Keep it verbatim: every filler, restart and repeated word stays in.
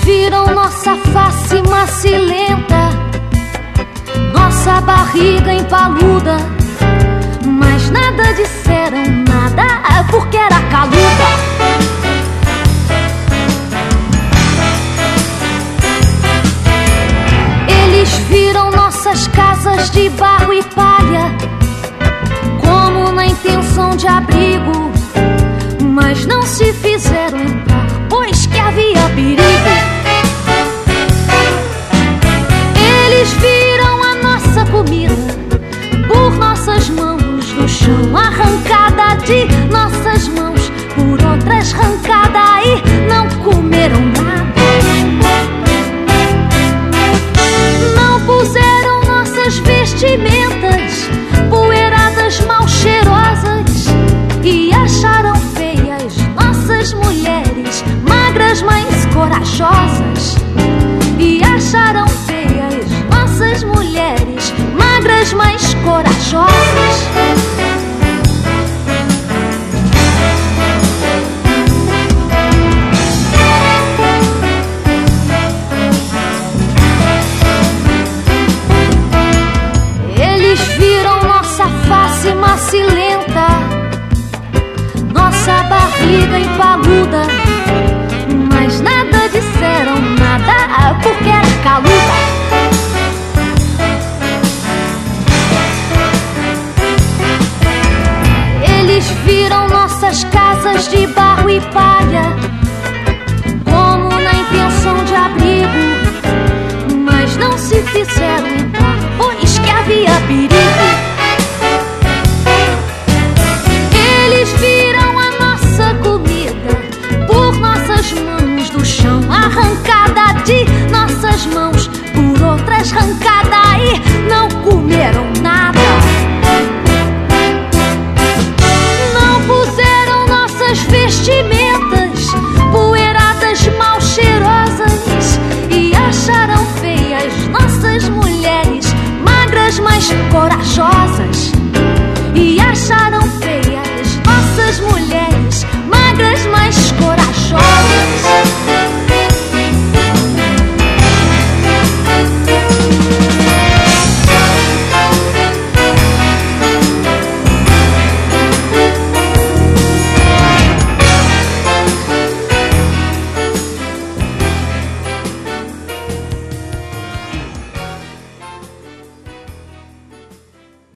viram nossa face macilenta, nossa barriga empaluda, mas nada disseram nada, porque era caluda. Eles viram nossas casas de barro e palha, como na intenção de abrigo, mas não se fizeram entrar, pois que havia perigo. Eles viram a nossa comida por nossas mãos do chão, arrancada de nossas mãos por outras arrancada, e não comeram nada. Não puseram nossas vestimentas poeiradas, mal cheirosas, e acharam feias nossas mulheres magras, mas corajosas. E acharam feias nossas mulheres magras, mas corajosas. Eles viram nossa face macilenta, nossa barriga empaluda, mas nada disseram nada, porque era caluda. Eles viram nossas casas de barro e palha, como na intenção de abrigo, mas não se fizeram entrar, pois que havia perigo. Eles viram a nossa comida por nossas mãos do chão arrancar